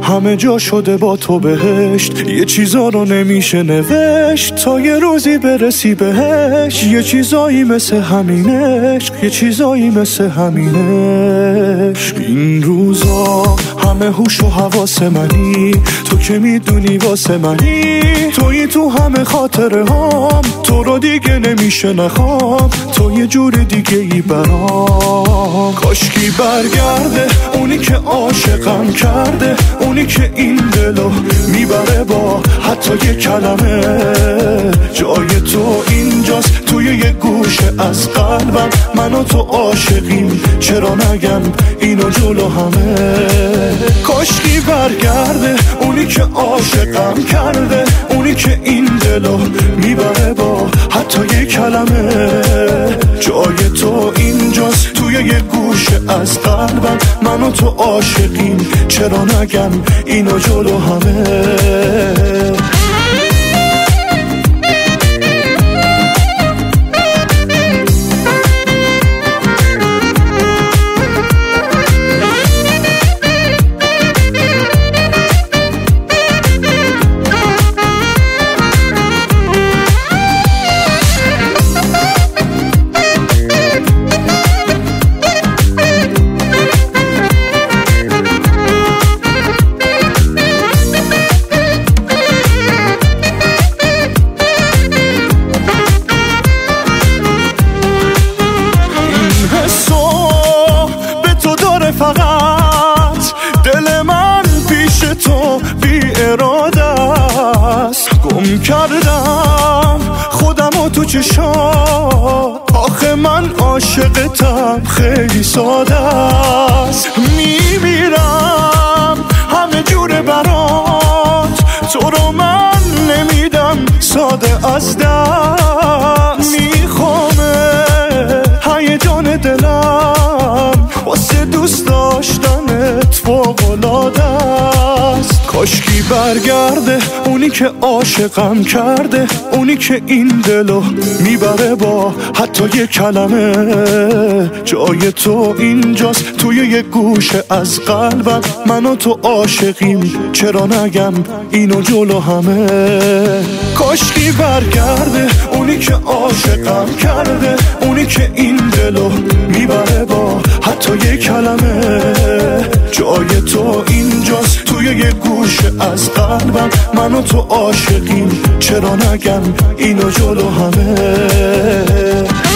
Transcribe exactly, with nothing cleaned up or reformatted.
همه جا شده با تو بهشت. یه چیزا رو نمیشه نوشت تا یه روزی برسی بهش. یه چیزایی مثل همینش، یه چیزایی مثل همینش. این روزا همه هوش و حواس منی، تو که میدونی واسه منی. تویی تو همه خاطره هام، تو رو دیگه نمیشه نخوام. تو یه جور دیگه ای برام. کاشکی برگرده اونی که عاشقم کرده، اونی که این دلو میبره با حتی یه کلمه. جای تو اینجاست توی یه گوشه از قلبم. من و تو عاشقیم، چرا نگم اینو جلو همه. کاشکی برگرده اونی که عاشقم کرده، اونی که این دلو میبره با حتی یه کلمه. جای تو اینجاست توی یه گوشه از قلبم. من و تو عاشقیم، چرا نگم اینو جلو همه. فقط دل من پیش تو بی اراده است. گم کردم خودم و تو چشات، آخه من عاشقتم خیلی ساده است. میمیرم همه جوره برات، تو رو من نمیدم ساده از دست. میخوامه هیجان دلم واسه دوست داشتنت فوق‌العاده است. کاشکی برگرده اونی که عاشقم کرده، اونی که این دلو میبره با حتی یه کلمه. جای تو اینجاست توی یه گوشه از قلبم. من و تو عاشقیم، چرا نگم اینو جلو همه. کاشکی برگرده اونی که عاشقم کرده، اونی که این دلو میبره با حتی یه کلمه. جای تو اینجاست توی یه گوشه از قلبم. من و تو عاشقیم، چرا نگم اینو جلو همه.